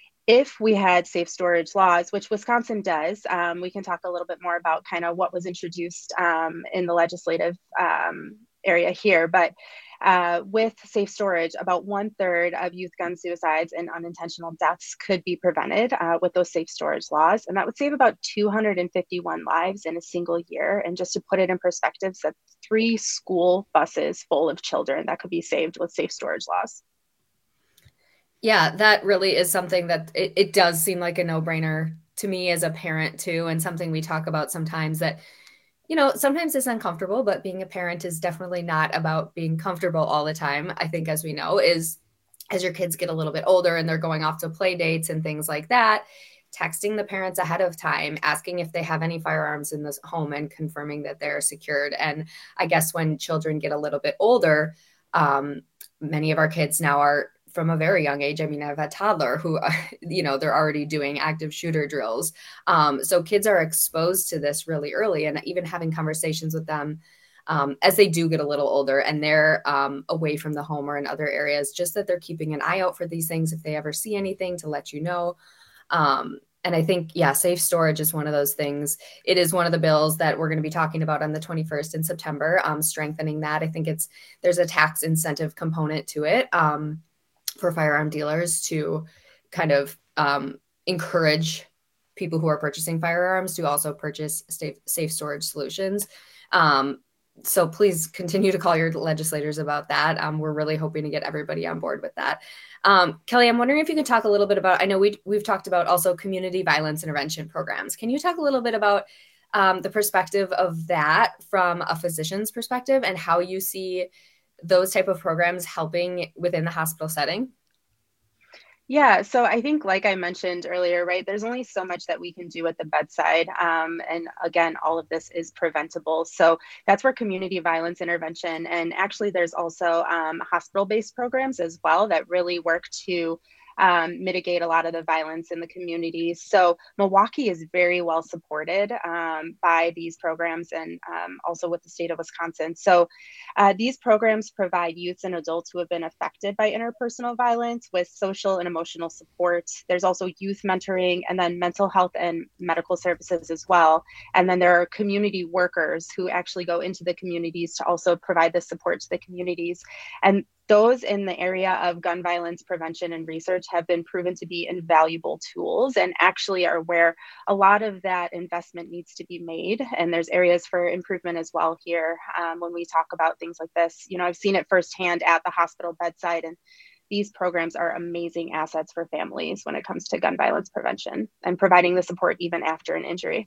If we had safe storage laws, which Wisconsin does, we can talk a little bit more about kind of what was introduced in the legislative area here, but with safe storage, about 1/3 of youth gun suicides and unintentional deaths could be prevented with those safe storage laws. And that would save about 251 lives in a single year. And just to put it in perspective, that's 3 school buses full of children that could be saved with safe storage laws. Yeah, that really is something that it does seem like a no-brainer to me as a parent too, and something we talk about sometimes that, you know, sometimes it's uncomfortable, but being a parent is definitely not about being comfortable all the time. I think, as we know, is as your kids get a little bit older and they're going off to play dates and things like that, texting the parents ahead of time, asking if they have any firearms in this home and confirming that they're secured. And I guess when children get a little bit older, many of our kids now are from a very young age. I mean, I have a toddler who, you know, they're already doing active shooter drills. So kids are exposed to this really early, and even having conversations with them as they do get a little older and they're away from the home or in other areas, just that they're keeping an eye out for these things if they ever see anything to let you know. And I think, yeah, safe storage is one of those things. It is one of the bills that we're going to be talking about on the 21st in September, strengthening that. I think there's a tax incentive component to it for firearm dealers to kind of encourage people who are purchasing firearms to also purchase safe storage solutions. So please continue to call your legislators about that. We're really hoping to get everybody on board with that. Kelly, I'm wondering if you can talk a little bit about, I know we've talked about also community violence intervention programs. Can you talk a little bit about the perspective of that from a physician's perspective and how you see those type of programs helping within the hospital setting? Yeah, so I think, like I mentioned earlier, right, there's only so much that we can do at the bedside. And again, all of this is preventable. So that's where community violence intervention, and actually there's also hospital-based programs as well that really work to mitigate a lot of the violence in the community. So Milwaukee is very well supported by these programs, and also with the state of Wisconsin. So these programs provide youths and adults who have been affected by interpersonal violence with social and emotional support. There's also youth mentoring, and then mental health and medical services as well. And then there are community workers who actually go into the communities to also provide the support to the communities. And those in the area of gun violence prevention and research have been proven to be invaluable tools, and actually are where a lot of that investment needs to be made. And there's areas for improvement as well here when we talk about things like this. You know, I've seen it firsthand at the hospital bedside, and these programs are amazing assets for families when it comes to gun violence prevention and providing the support even after an injury.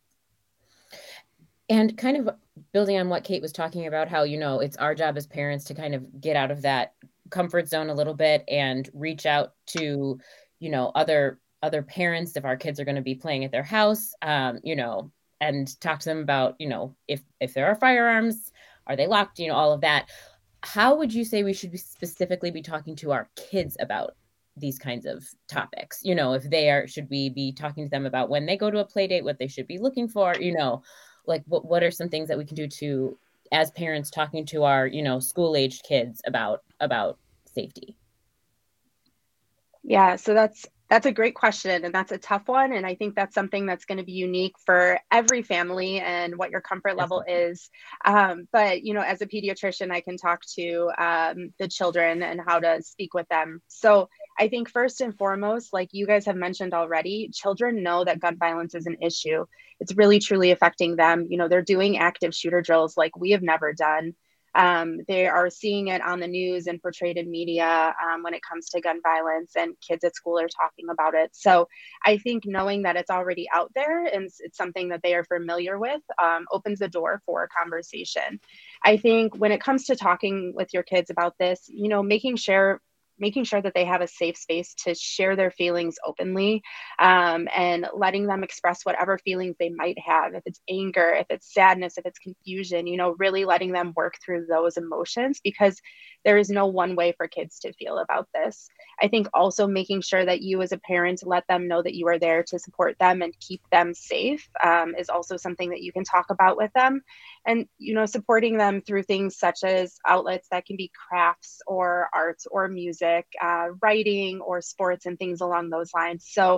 And kind of building on what Kate was talking about, how, you know, it's our job as parents to kind of get out of that comfort zone a little bit and reach out to, you know, other parents if our kids are going to be playing at their house, you know, and talk to them about, you know, if there are firearms, are they locked, you know, all of that. How would you say we should specifically be talking to our kids about these kinds of topics? You know, if they are, should we be talking to them about when they go to a play date, what they should be looking for, you know, like what are some things that we can do to, as parents, talking to our, you know, school-aged kids about safety? Yeah, so that's a great question, and that's a tough one. And I think that's something that's going to be unique for every family and what your comfort level is. But, you know, as a pediatrician, I can talk to the children and how to speak with them. So I think first and foremost, like you guys have mentioned already, children know that gun violence is an issue. It's really, truly affecting them. You know, they're doing active shooter drills like we have never done. They are seeing it on the news and portrayed in media when it comes to gun violence, and kids at school are talking about it. So I think knowing that it's already out there and it's something that they are familiar with opens the door for a conversation. I think when it comes to talking with your kids about this, you know, making sure that they have a safe space to share their feelings openly, and letting them express whatever feelings they might have. If it's anger, if it's sadness, if it's confusion, you know, really letting them work through those emotions, because there is no one way for kids to feel about this. I think also making sure that you as a parent let them know that you are there to support them and keep them safe is also something that you can talk about with them. And, you know, supporting them through things such as outlets that can be crafts or arts or music, writing or sports and things along those lines. So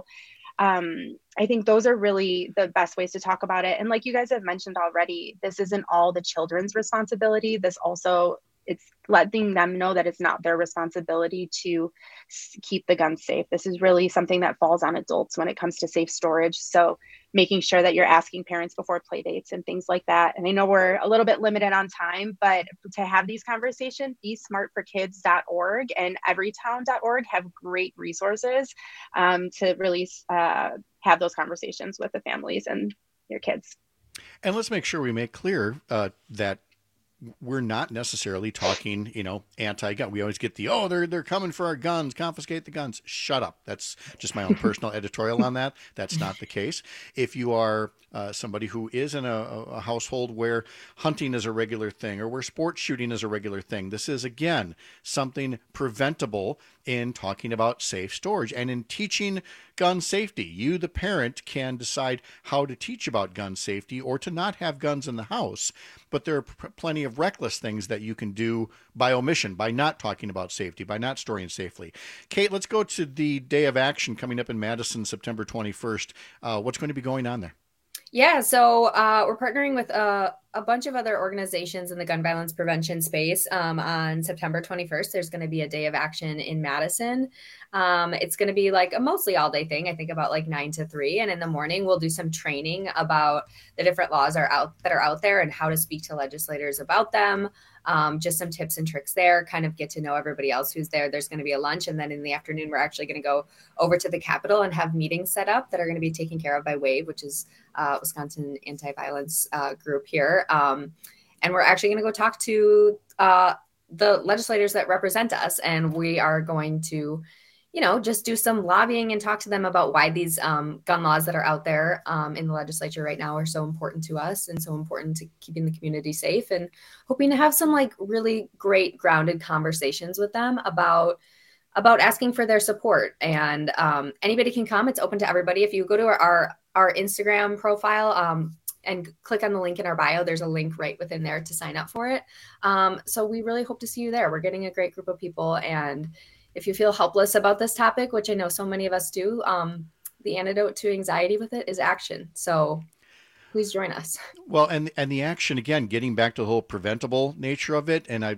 I think those are really the best ways to talk about it. And like you guys have mentioned already, this isn't all the children's responsibility. This also, it's letting them know that it's not their responsibility to keep the guns safe. This is really something that falls on adults when it comes to safe storage. So making sure that you're asking parents before play dates and things like that. And I know we're a little bit limited on time, but to have these conversations, besmartforkids.org and everytown.org have great resources to really have those conversations with the families and your kids. And let's make sure we make clear that we're not necessarily talking, anti-gun. We always get they're coming for our guns, confiscate the guns. Shut up. That's just my own personal editorial on that. That's not the case. If you are somebody who is in a household where hunting is a regular thing or where sports shooting is a regular thing, this is, again, something preventable in talking about safe storage and in teaching gun safety. You, the parent, can decide how to teach about gun safety or to not have guns in the house. But there are plenty of reckless things that you can do by omission, by not talking about safety, by not storing safely. Kate, let's go to the Day of Action coming up in Madison, September 21st. What's going to be going on there? Yeah, so we're partnering with a bunch of other organizations in the gun violence prevention space. On September 21st, there's going to be a Day of Action in Madison. It's going to be like a mostly all day thing, I think about like 9 to 3. And in the morning, we'll do some training about the different laws that are out there and how to speak to legislators about them. Just some tips and tricks there, kind of get to know everybody else who's there. There's going to be a lunch. And then in the afternoon, we're actually going to go over to the Capitol and have meetings set up that are going to be taken care of by WAVE, which is Wisconsin anti-violence group here. And we're actually going to go talk to the legislators that represent us. And we are going to, just do some lobbying and talk to them about why these gun laws that are out there in the legislature right now are so important to us and so important to keeping the community safe, and hoping to have some like really great grounded conversations with them about asking for their support. And anybody can come. It's open to everybody. If you go to our Instagram profile and click on the link in our bio, there's a link right within there to sign up for it. So we really hope to see you there. We're getting a great group of people. And if you feel helpless about this topic, which I know so many of us do, the antidote to anxiety with it is action. So please join us. Well, and the action, again, getting back to the whole preventable nature of it. And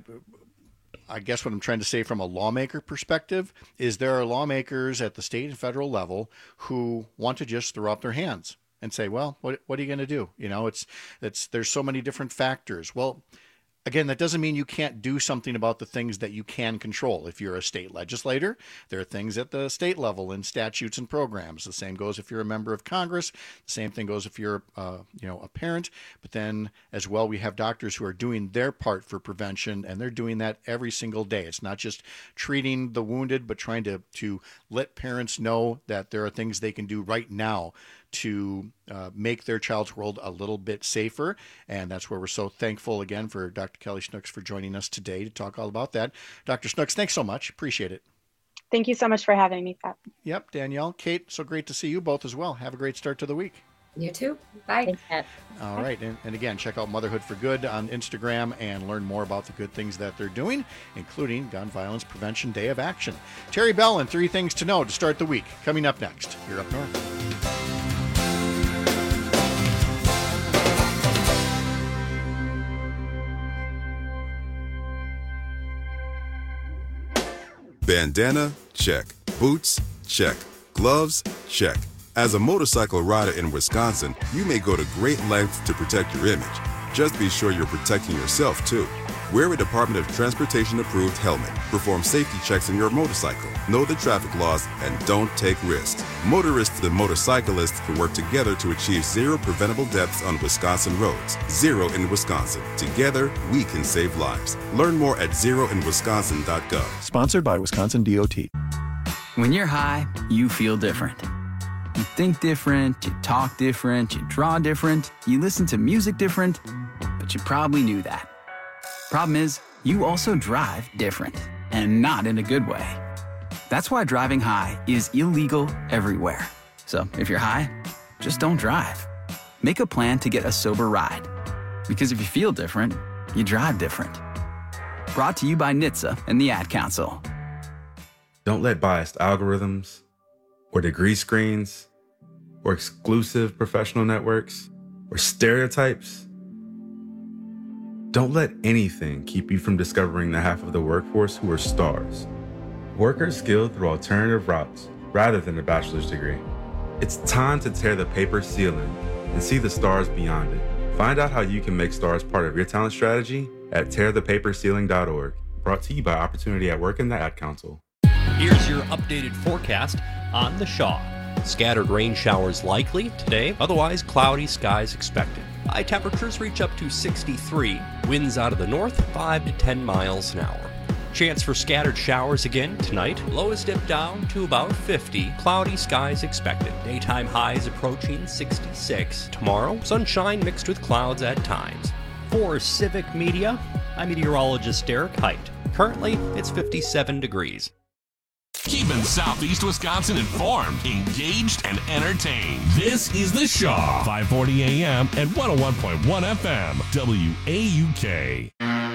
I guess what I'm trying to say from a lawmaker perspective is there are lawmakers at the state and federal level who want to just throw up their hands and say, well, what are you going to do? There's so many different factors. Well, again, that doesn't mean you can't do something about the things that you can control. If you're a state legislator, there are things at the state level in statutes and programs. The same goes if you're a member of Congress. The same thing goes if you're, a parent. But then as well, we have doctors who are doing their part for prevention, and they're doing that every single day. It's not just treating the wounded, but trying to let parents know that there are things they can do right now to make their child's world a little bit safer. And that's where we're so thankful again for Dr. Kelly Snooks for joining us today to talk all about that. Dr. Snooks, thanks so much. Appreciate it. Thank you so much for having me, Pat. Yep, Danielle, Kate, so great to see you both as well. Have a great start to the week. You too. Bye. Thanks, Pat. All right. And again, check out Motherhood for Good on Instagram and learn more about the good things that they're doing, including Gun Violence Prevention Day of Action. Terry Bell and 3 Things to Know to start the week. Coming up next, here up north. Bandana? Check. Boots? Check. Gloves? Check. As a motorcycle rider in Wisconsin, you may go to great lengths to protect your image. Just be sure you're protecting yourself, too. Wear a Department of Transportation approved helmet. Perform safety checks on your motorcycle. Know the traffic laws and don't take risks. Motorists and motorcyclists can work together to achieve 0 preventable deaths on Wisconsin roads. 0 in Wisconsin. Together, we can save lives. Learn more at zeroinwisconsin.gov. Sponsored by Wisconsin DOT. When you're high, you feel different. You think different, you talk different, you draw different, you listen to music different, but you probably knew that. Problem is, you also drive different, and not in a good way. That's why driving high is illegal everywhere. So if you're high, just don't drive. Make a plan to get a sober ride. Because if you feel different, you drive different. Brought to you by NHTSA and the Ad Council. Don't let biased algorithms or degree screens or exclusive professional networks, or stereotypes? Don't let anything keep you from discovering the half of the workforce who are stars. Workers skilled through alternative routes rather than a bachelor's degree. It's time to tear the paper ceiling and see the stars beyond it. Find out how you can make stars part of your talent strategy at tearthepaperceiling.org. Brought to you by Opportunity at Work and the Ad Council. Here's your updated forecast on the Shaw. Scattered rain showers likely today, otherwise cloudy skies expected. High temperatures reach up to 63, winds out of the north 5 to 10 miles an hour. Chance for scattered showers again tonight. Lows dip down to about 50. Cloudy skies expected. Daytime highs approaching 66. Tomorrow, sunshine mixed with clouds at times. For Civic Media, I'm meteorologist Derek Height. Currently, it's 57 degrees. Keeping Southeast Wisconsin informed, engaged, and entertained. This is The Shaw, 540 AM and 101.1 FM, WAUK.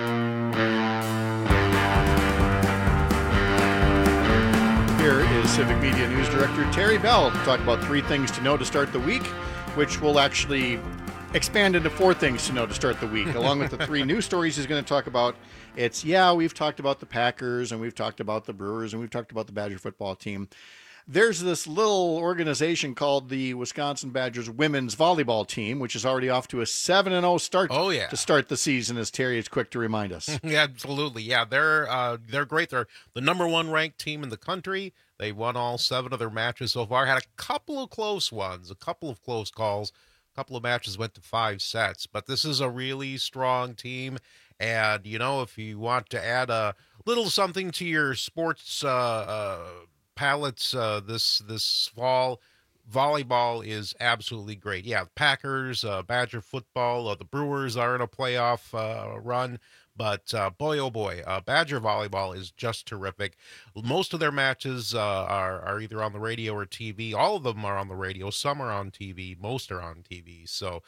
Here is Civic Media News Director Terry Bell to talk about 3 things to know to start the week, which will actually expand into 4 things to know to start the week, along with the 3 news stories he's going to talk about. We've talked about the Packers, and we've talked about the Brewers, and we've talked about the Badger football team. There's this little organization called the Wisconsin Badgers women's volleyball team, which is already off to a 7-0 start to start the season, as Terry is quick to remind us. Yeah, absolutely. Yeah, they're great. They're the number 1 ranked team in the country. They won all 7 of their matches so far. Had a couple of close ones, a couple of close calls. A couple of matches went to 5 sets. But this is a really strong team. And, if you want to add a little something to your sports palettes this fall, volleyball is absolutely great. Yeah, Packers, Badger football, the Brewers are in a playoff run. But boy, oh boy, Badger volleyball is just terrific. Most of their matches are either on the radio or TV. All of them are on the radio. Some are on TV. Most are on TV. So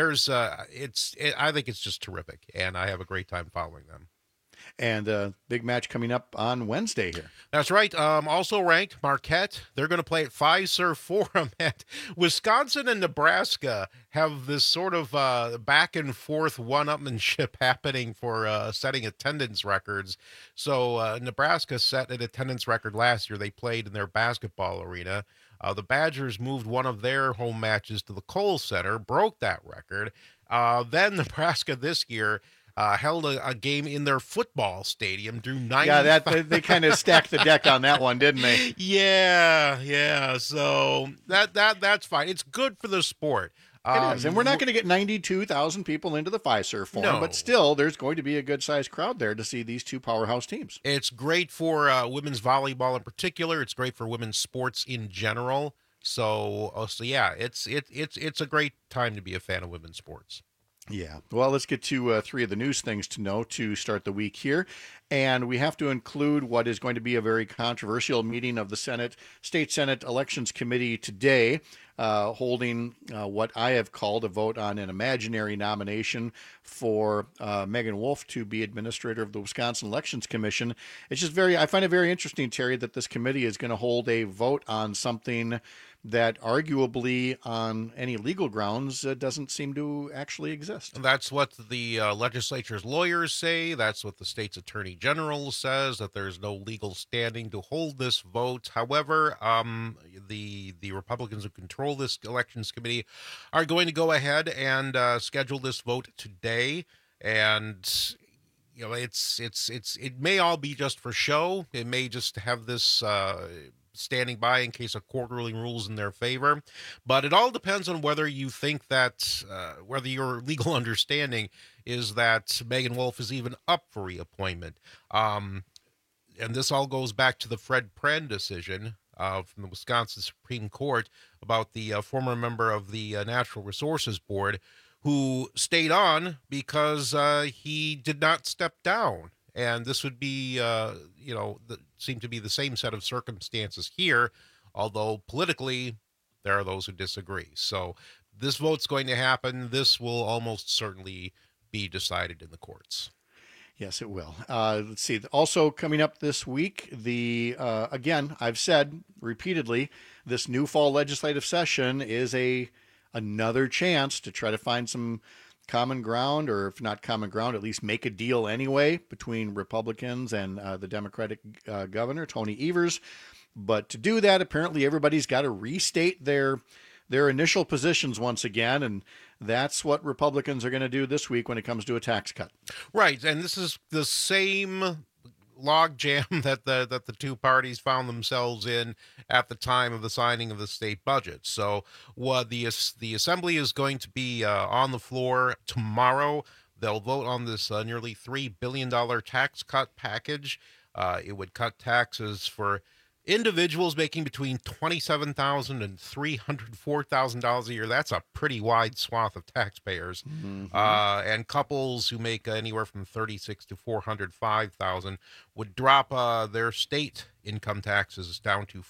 I think it's just terrific, and I have a great time following them. And big match coming up on Wednesday here. That's right. Also ranked, Marquette. They're going to play at Fiserv Forum. At Wisconsin and Nebraska have this sort of back and forth one-upmanship happening for setting attendance records. So Nebraska set an attendance record last year. They played in their basketball arena. The Badgers moved one of their home matches to the Kohl Center, broke that record. Then Nebraska this year held a game in their football stadium, drew 90. Yeah, they kind of stacked the deck on that one, didn't they? Yeah. So that's fine. It's good for the sport. It is, and we're not going to get 92,000 people into the Fiserv Forum, but still, there's going to be a good-sized crowd there to see these 2 powerhouse teams. It's great for women's volleyball in particular. It's great for women's sports in general. So yeah, it's a great time to be a fan of women's sports. Yeah. Well, let's get to 3 of the news things to know to start the week here. And we have to include what is going to be a very controversial meeting of the State Senate Elections Committee today, holding what I have called a vote on an imaginary nomination for Megan Wolf to be administrator of the Wisconsin Elections Commission. It's just I find it very interesting, Terry, that this committee is going to hold a vote on something that arguably on any legal grounds doesn't seem to actually exist. And that's what the legislature's lawyers say. That's what the state's attorney general says, that there's no legal standing to hold this vote. However, the Republicans who control this elections committee are going to go ahead and schedule this vote today. And it may all be just for show. It may just have this standing by in case a court ruling rules in their favor. But it all depends on whether you think that, whether your legal understanding is that Megan Wolf is even up for reappointment. And this all goes back to the Fred Pren decision from the Wisconsin Supreme Court about the former member of the Natural Resources Board who stayed on because he did not step down. And this would be, seem to be the same set of circumstances here, although politically there are those who disagree. So this vote's going to happen. This will almost certainly be decided in the courts. Yes, it will. Let's see. Also coming up this week, again, I've said repeatedly, this new fall legislative session is another chance to try to find some common ground, or if not common ground, at least make a deal anyway between Republicans and the Democratic governor, Tony Evers. But to do that, apparently everybody's got to restate their initial positions once again, and that's what Republicans are going to do this week when it comes to a tax cut. Right, and this is the same logjam that the two parties found themselves in at the time of the signing of the state budget. So what the Assembly is going to be on the floor tomorrow. They'll vote on this nearly $3 billion tax cut package. It would cut taxes for individuals making between $27,000 and $304,000 a year. That's a pretty wide swath of taxpayers. Mm-hmm. And couples who make anywhere from $36,000 to $405,000 would drop their state income taxes down to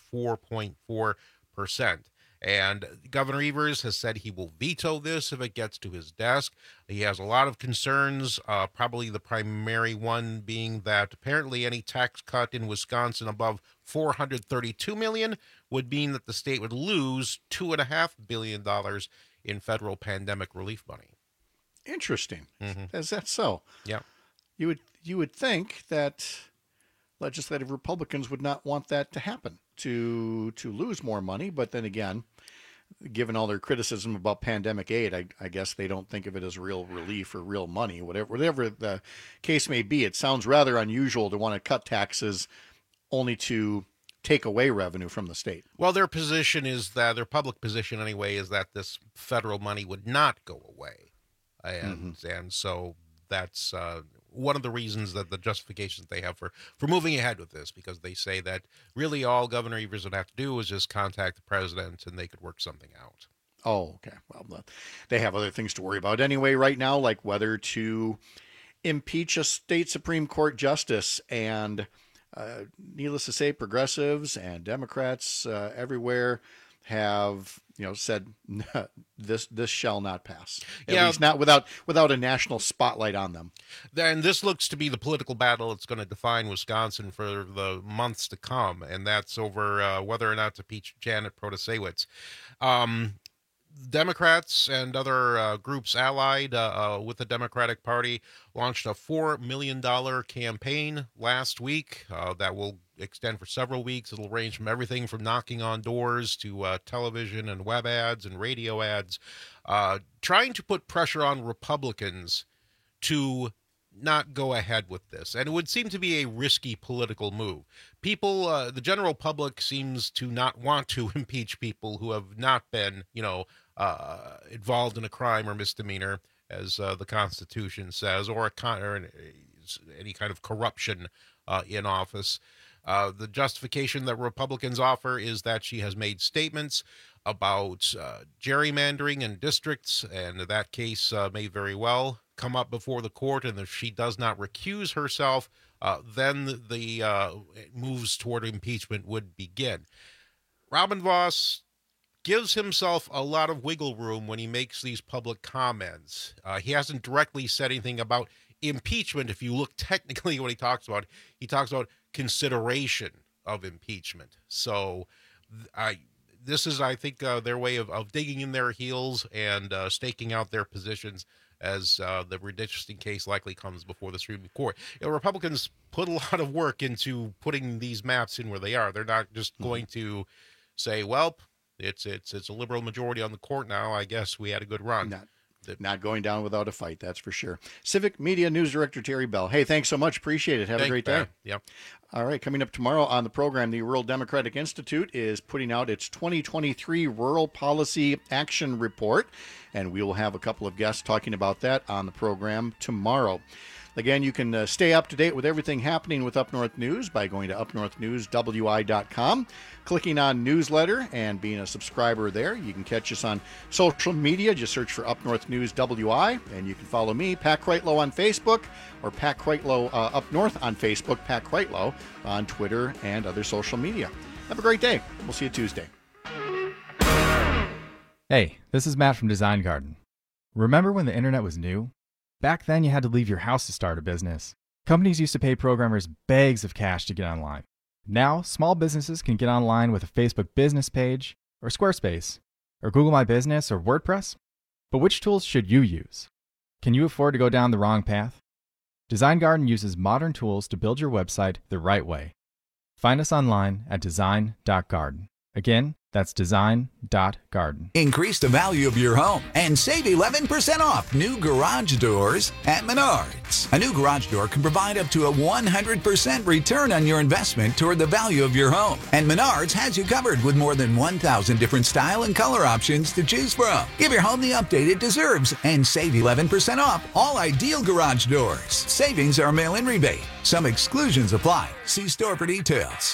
4.4%. And Governor Evers has said he will veto this if it gets to his desk. He has a lot of concerns, probably the primary one being that apparently any tax cut in Wisconsin above $432 million would mean that the state would lose $2.5 billion in federal pandemic relief money. Interesting. Mm-hmm. Is that so? Yeah. You would think that legislative Republicans would not want that to happen, to lose more money. But then again, given all their criticism about pandemic aid, I guess they don't think of it as real relief or real money. Whatever the case may be, it sounds rather unusual to want to cut taxes only to take away revenue from the state. Well, their public position anyway, is that this federal money would not go away. And so that's one of the reasons, that the justifications they have for moving ahead with this, because they say that really all Governor Evers would have to do is just contact the president and they could work something out. Oh, okay. Well, they have other things to worry about anyway right now, like whether to impeach a state Supreme Court justice. And needless to say, progressives and Democrats everywhere have said this shall not pass. At least not without a national spotlight on them. And this looks to be the political battle that's going to define Wisconsin for the months to come, and that's over whether or not to impeach Janet Protasewicz. Democrats and other groups allied with the Democratic Party launched a $4 million campaign last week that will extend for several weeks. It'll range from everything from knocking on doors to television and web ads and radio ads, trying to put pressure on Republicans to not go ahead with this. And it would seem to be a risky political move. People, the general public seems to not want to impeach people who have not been, involved in a crime or misdemeanor, as the Constitution says, or any kind of corruption in office. The justification that Republicans offer is that she has made statements about gerrymandering in districts, and that case may very well come up before the court, and if she does not recuse herself, then the moves toward impeachment would begin. Robin Vos gives himself a lot of wiggle room when he makes these public comments. He hasn't directly said anything about impeachment. If you look technically at what he talks about consideration of impeachment. So this is, I think, their way of digging in their heels and staking out their positions as the redistricting case likely comes before the Supreme Court. Republicans put a lot of work into putting these maps in where they are. They're not just going to say, well, it's a liberal majority on the court now, I guess we had a good run. Not going down without a fight, that's for sure. Civic Media News Director Terry Bell. Hey, thanks so much. Appreciate it. Have a great day. Yep. All right, coming up tomorrow on the program, the Rural Democratic Institute is putting out its 2023 Rural Policy Action Report, and we will have a couple of guests talking about that on the program tomorrow. Again, you can stay up to date with everything happening with Up North News by going to upnorthnewswi.com, clicking on newsletter, and being a subscriber there. You can catch us on social media. Just search for Up North News WI, and you can follow me, Pat Kreitlow, on Facebook, or Pat Kreitlow Up North on Facebook, Pat Kreitlow on Twitter and other social media. Have a great day. We'll see you Tuesday. Hey, this is Matt from Design Garden. Remember when the internet was new? Back then, you had to leave your house to start a business. Companies used to pay programmers bags of cash to get online. Now, small businesses can get online with a Facebook business page, or Squarespace, or Google My Business, or WordPress. But which tools should you use? Can you afford to go down the wrong path? Design Garden uses modern tools to build your website the right way. Find us online at design.garden. Again, that's design.garden. Increase the value of your home and save 11% off new garage doors at Menards. A new garage door can provide up to a 100% return on your investment toward the value of your home. And Menards has you covered with more than 1,000 different style and color options to choose from. Give your home the update it deserves and save 11% off all ideal garage doors. Savings are a mail-in rebate. Some exclusions apply. See store for details.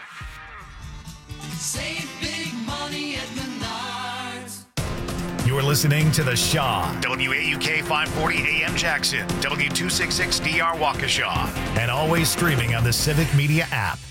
Save big money at Menards. You're listening to The Shaw, WAUK 540 AM Jackson, W266DR Waukesha, and always streaming on the Civic Media app.